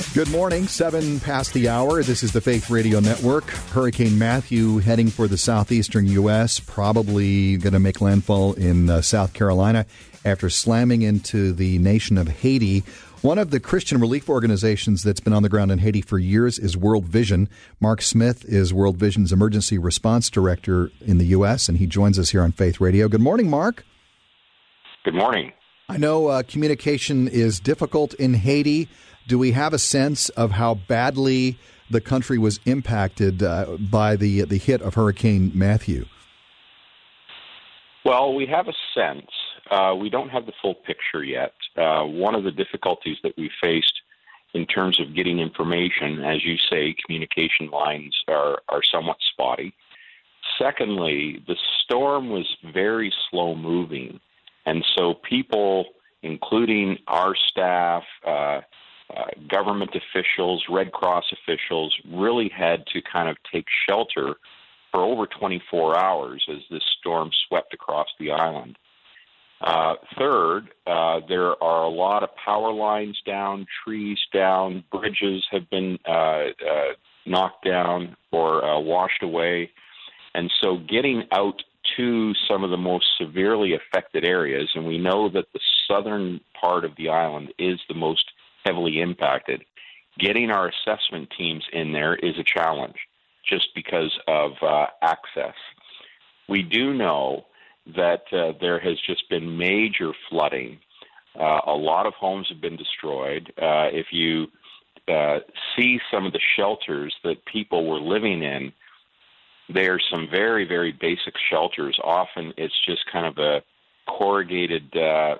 Good morning, 7 past the hour. This is the Faith Radio Network. Hurricane Matthew heading for the southeastern U.S., probably going to make landfall in South Carolina after slamming into the nation of Haiti. One of the Christian relief organizations that's been on the ground in Haiti for years is World Vision. Mark Smith is World Vision's Emergency Response Director in the U.S., and he joins us here on Faith Radio. Good morning, Mark. Good morning. I know communication is difficult in Haiti. Do we have a sense of how badly the country was impacted by the hit of Hurricane Matthew? Well, we have a sense. We don't have the full picture yet. One of the difficulties that we faced in terms of getting information, as you say, communication lines are somewhat spotty. Secondly, the storm was very slow moving, and so people, including our staff, government officials, Red Cross officials, really had to kind of take shelter for over 24 hours as this storm swept across the island. Third, there are a lot of power lines down, trees down, bridges have been knocked down or washed away. And so getting out to some of the most severely affected areas, and we know that the southern part of the island is the most heavily impacted, getting our assessment teams in there is a challenge just because of access. We do know that there has just been major flooding. A lot of homes have been destroyed. If you see some of the shelters that people were living in, there's some very, very basic shelters. Often it's just kind of a corrugated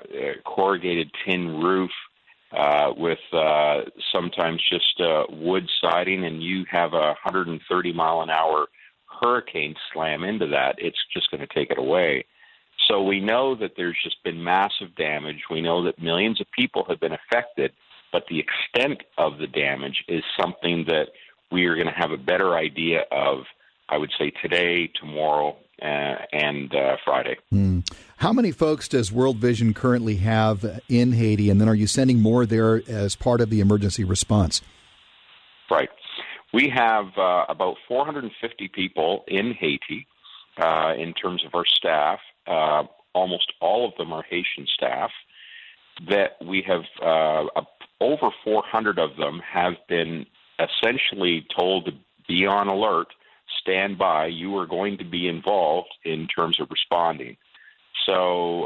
tin roof with sometimes just wood siding, and you have a 130-mile-an-hour hurricane slam into that, it's just going to take it away. So we know that there's just been massive damage. We know that millions of people have been affected, but the extent of the damage is something that we are going to have a better idea of, I would say, today, tomorrow, and Friday. How many folks does World Vision currently have in Haiti, and then are you sending more there as part of the emergency response? Right. We have about 450 people in Haiti in terms of our staff. Almost all of them are Haitian staff. That we have over 400 of them have been essentially told to be on alert, stand by, you are going to be involved in terms of responding. So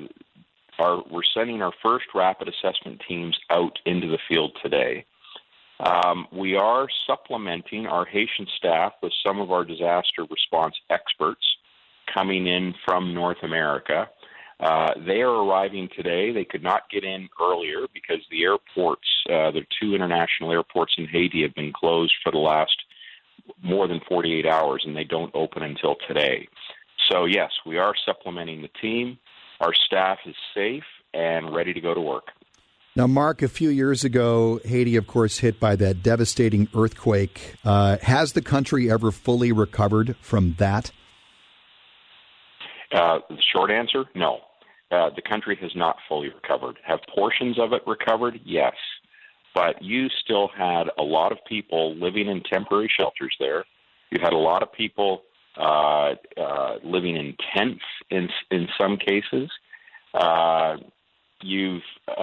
we're sending our first rapid assessment teams out into the field today. We are supplementing our Haitian staff with some of our disaster response experts coming in from North America. They are arriving today. They could not get in earlier because the airports, the two international airports in Haiti have been closed for the last more than 48 hours, and they don't open until today. So, yes, we are supplementing the team. Our staff is safe and ready to go to work. Now, Mark, a few years ago, Haiti, of course, hit by that devastating earthquake. Has the country ever fully recovered from that? The short answer, no. The country has not fully recovered. Have portions of it recovered? Yes. But you still had a lot of people living in temporary shelters there. You had a lot of people living in tents in some cases. You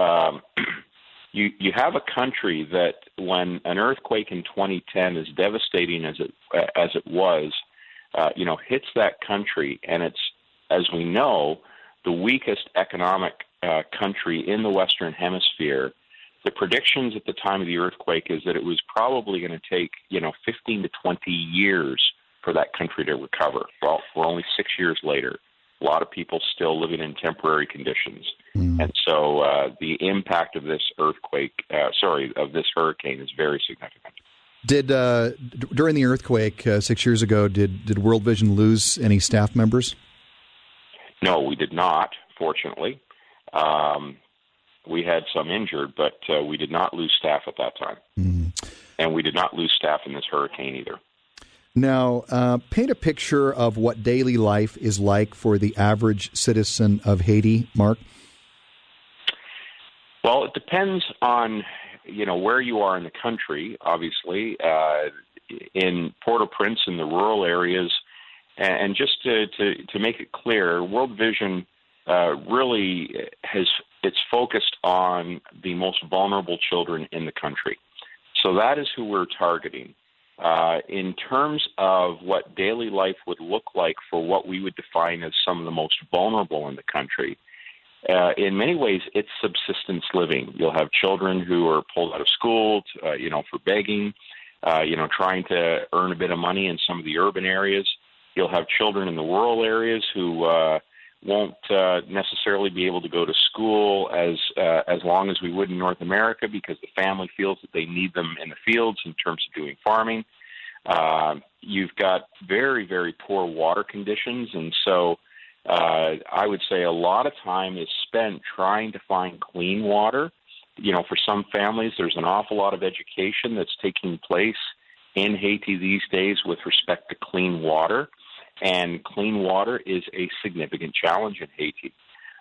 have a country that, when an earthquake in 2010, as devastating as it was, hits that country, and it's, as we know, the weakest economic country in the Western Hemisphere. The predictions at the time of the earthquake is that it was probably going to take 15 to 20 years for that country to recover. Well, we're only 6 years later. A lot of people still living in temporary conditions. And so the impact of this hurricane is very significant. Did during the earthquake 6 years ago, did World Vision lose any staff members? No, we did not, fortunately. We had some injured, but we did not lose staff at that time. And we did not lose staff in this hurricane either. Now, paint a picture of what daily life is like for the average citizen of Haiti, Mark. Well, it depends on where you are in the country, obviously, in Port-au-Prince, in the rural areas, and just to make it clear, World Vision really it's focused on the most vulnerable children in the country. So that is who we're targeting. In terms of what daily life would look like for what we would define as some of the most vulnerable in the country, in many ways, it's subsistence living. You'll have children who are pulled out of school, for begging, trying to earn a bit of money in some of the urban areas. You'll have children in the rural areas who won't necessarily be able to go to school as long as we would in North America because the family feels that they need them in the fields in terms of doing farming. You've got very, very poor water conditions, and so I would say a lot of time is spent trying to find clean water. For some families, there's an awful lot of education that's taking place in Haiti these days with respect to clean water, and clean water is a significant challenge in Haiti.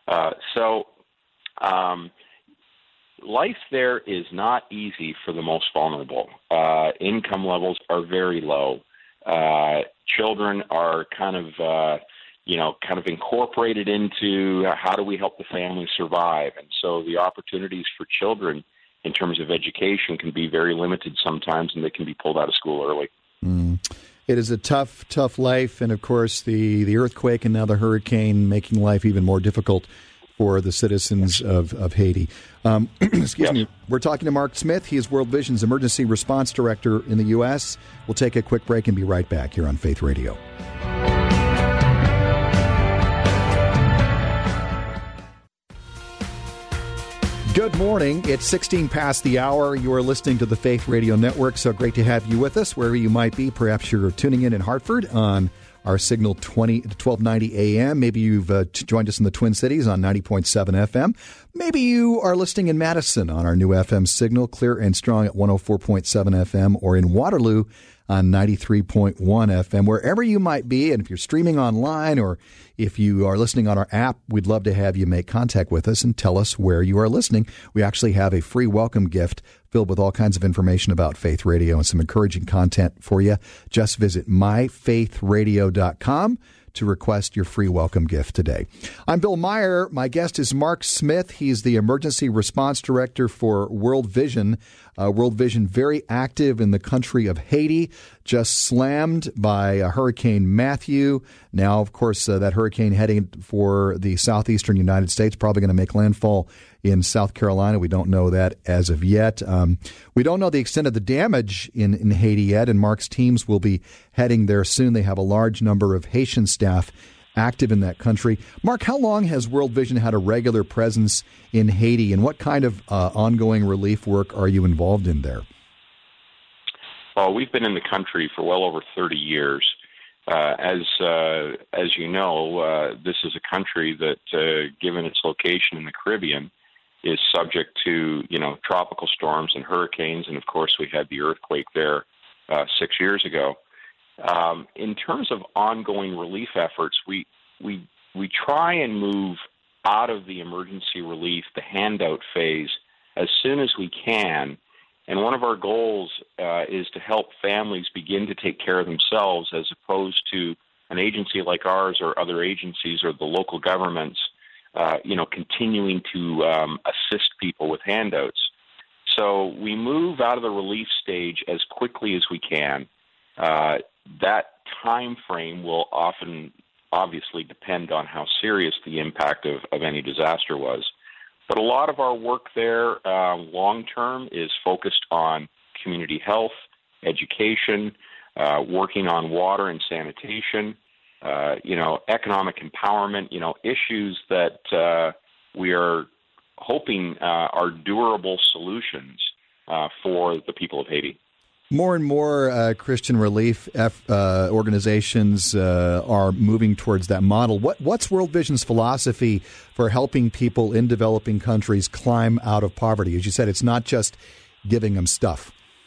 Life there is not easy for the most vulnerable. Income levels are very low. Children are kind of incorporated into how do we help the family survive. And so the opportunities for children in terms of education can be very limited sometimes, and they can be pulled out of school early. It is a tough life, and of course the earthquake and now the hurricane making life even more difficult for the citizens of Haiti. Excuse me. We're talking to Mark Smith. He is World Vision's Emergency Response Director in the U.S. We'll take a quick break and be right back here on Faith Radio. Good morning. It's 16 past the hour. You are listening to the Faith Radio Network. So great to have you with us wherever you might be. Perhaps you're tuning in Hartford on our signal 1290 AM. Maybe you've joined us in the Twin Cities on 90.7 FM. Maybe you are listening in Madison on our new FM signal, clear and strong at 104.7 FM, or in Waterloo on 93.1 FM. Wherever you might be, and if you're streaming online or if you are listening on our app, we'd love to have you make contact with us and tell us where you are listening. We actually have a free welcome gift filled with all kinds of information about Faith Radio and some encouraging content for you. Just visit myfaithradio.com to request your free welcome gift today. I'm Bill Meyer. My guest is Mark Smith. He's the Emergency Response Director for World Vision. World Vision very active in the country of Haiti, just slammed by Hurricane Matthew. Now, of course, that hurricane heading for the southeastern United States, probably going to make landfall in South Carolina. We don't know that as of yet. We don't know the extent of the damage in Haiti yet, and Mark's teams will be heading there soon. They have a large number of Haitian staff active in that country. Mark, how long has World Vision had a regular presence in Haiti, and what kind of ongoing relief work are you involved in there? Well, we've been in the country for well over 30 years. As you know, this is a country that, given its location in the Caribbean, is subject to, tropical storms and hurricanes, and of course we had the earthquake there 6 years ago. In terms of ongoing relief efforts, we try and move out of the emergency relief, the handout phase, as soon as we can. And one of our goals is to help families begin to take care of themselves, as opposed to an agency like ours or other agencies or the local governments, continuing to assist people with handouts. So we move out of the relief stage as quickly as we can. That time frame will often obviously depend on how serious the impact of any disaster was. But a lot of our work there long-term is focused on community health, education, working on water and sanitation, economic empowerment, issues that we are hoping are durable solutions for the people of Haiti. More and more Christian relief organizations are moving towards that model. What's World Vision's philosophy for helping people in developing countries climb out of poverty? As you said, it's not just giving them stuff.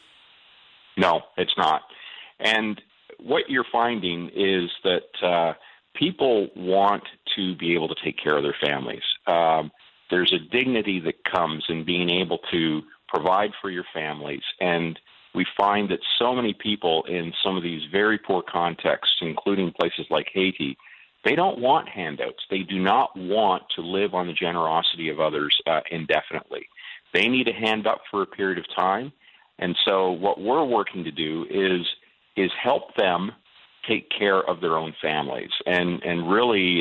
No, it's not. And what you're finding is that people want to be able to take care of their families. There's a dignity that comes in being able to provide for your families. And we find that so many people in some of these very poor contexts, including places like Haiti, they don't want handouts. They do not want to live on the generosity of others indefinitely. They need a hand up for a period of time. And so what we're working to do is help them take care of their own families and really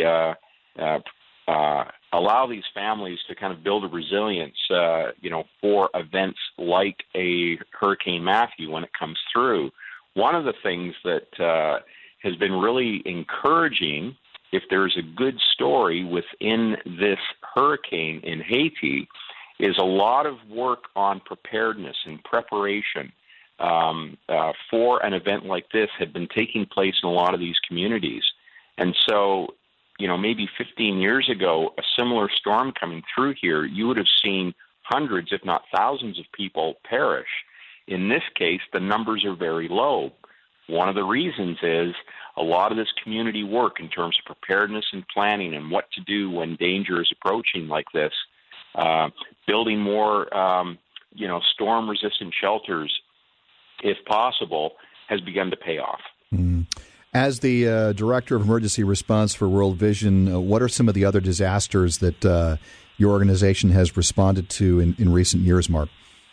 allow these families to kind of build a resilience, for events like a Hurricane Matthew when it comes through. One of the things that has been really encouraging, if there's a good story within this hurricane in Haiti, is a lot of work on preparedness and preparation for an event like this had been taking place in a lot of these communities. And so, maybe 15 years ago, a similar storm coming through here, you would have seen hundreds, if not thousands of people perish. In this case, the numbers are very low. One of the reasons is a lot of this community work in terms of preparedness and planning and what to do when danger is approaching like this, building more, storm-resistant shelters, if possible, has begun to pay off. Mm. As the Director of Emergency Response for World Vision, what are some of the other disasters that your organization has responded to in recent years, Mark?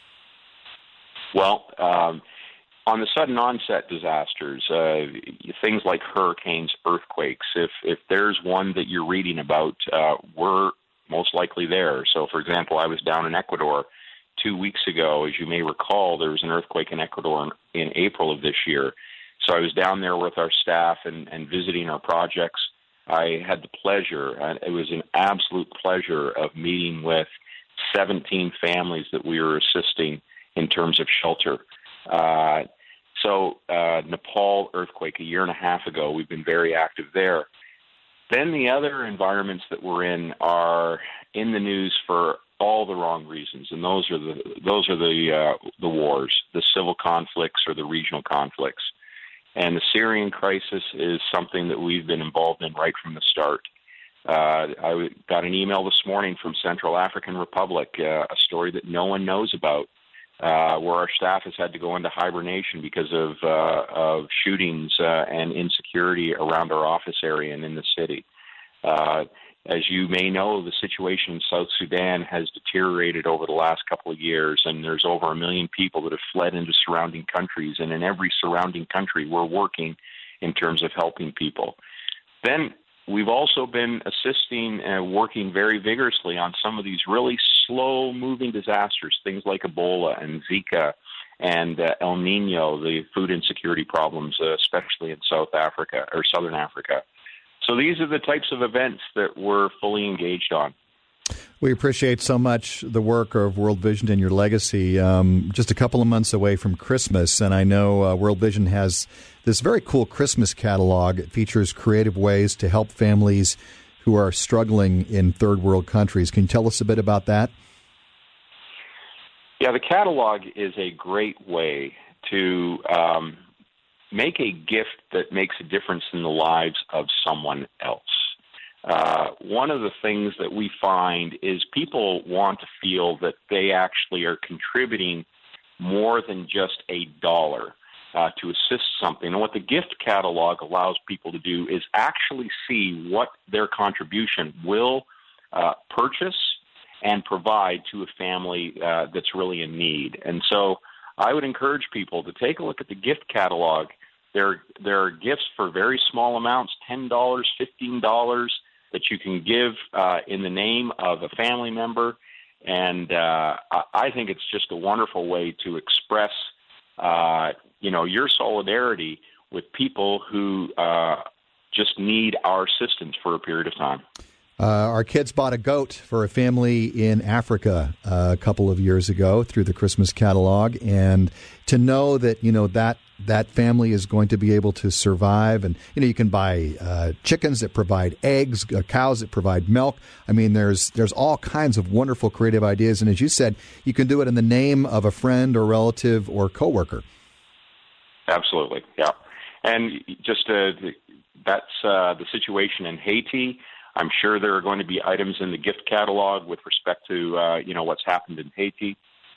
Well, on the sudden onset disasters, things like hurricanes, earthquakes, if there's one that you're reading about, we're most likely there. So, for example, I was down in Ecuador 2 weeks ago. As you may recall, there was an earthquake in Ecuador in April of this year. So I was down there with our staff and visiting our projects. I had the pleasure, and it was an absolute pleasure, of meeting with 17 families that we were assisting in terms of shelter. Nepal earthquake a year and a half ago, we've been very active there. Then the other environments that we're in are in the news for all the wrong reasons, and those are the wars, the civil conflicts or the regional conflicts. And the Syrian crisis is something that we've been involved in right from the start. I got an email this morning from Central African Republic, a story that no one knows about, where our staff has had to go into hibernation because of shootings and insecurity around our office area and in the city. As you may know, the situation in South Sudan has deteriorated over the last couple of years, and there's over 1 million people that have fled into surrounding countries. And in every surrounding country, we're working in terms of helping people. Then we've also been assisting and working very vigorously on some of these really slow-moving disasters, things like Ebola and Zika and El Nino, the food insecurity problems, especially in South Africa or Southern Africa. So these are the types of events that we're fully engaged on. We appreciate so much the work of World Vision and your legacy. Just a couple of months away from Christmas, and I know World Vision has this very cool Christmas catalog. It features creative ways to help families who are struggling in third world countries. Can you tell us a bit about that? Yeah, the catalog is a great way to make a gift that makes a difference in the lives of someone else. One of the things that we find is people want to feel that they actually are contributing more than just a dollar to assist something. And what the gift catalog allows people to do is actually see what their contribution will purchase and provide to a family that's really in need. And so I would encourage people to take a look at the gift catalog. There are gifts for very small amounts, $10, $15, that you can give in the name of a family member. And I think it's just a wonderful way to express, your solidarity with people who just need our assistance for a period of time. Our kids bought a goat for a family in Africa a couple of years ago through the Christmas catalog, and to know that that family is going to be able to survive, and you can buy chickens that provide eggs, cows that provide milk. I mean, there's all kinds of wonderful creative ideas, and as you said, you can do it in the name of a friend or relative or coworker. Absolutely, yeah, and just that's the situation in Haiti. I'm sure there are going to be items in the gift catalog with respect to, what's happened in Haiti.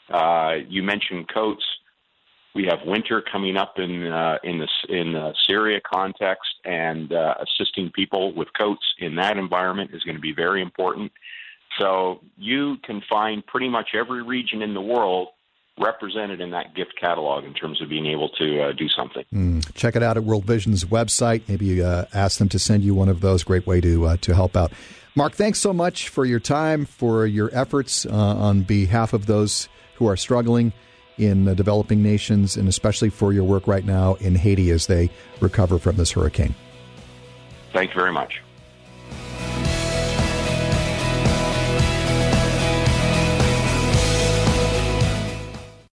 You mentioned coats. We have winter coming up in the Syria context, and assisting people with coats in that environment is going to be very important. So you can find pretty much every region in the world represented in that gift catalog in terms of being able to do something. Check it out at World Vision's website. Maybe ask them to send you one of those. Great way to help out. Mark, thanks so much for your time, for your efforts on behalf of those who are struggling in developing nations, and especially for your work right now in Haiti as they recover from this hurricane. Thank you very much.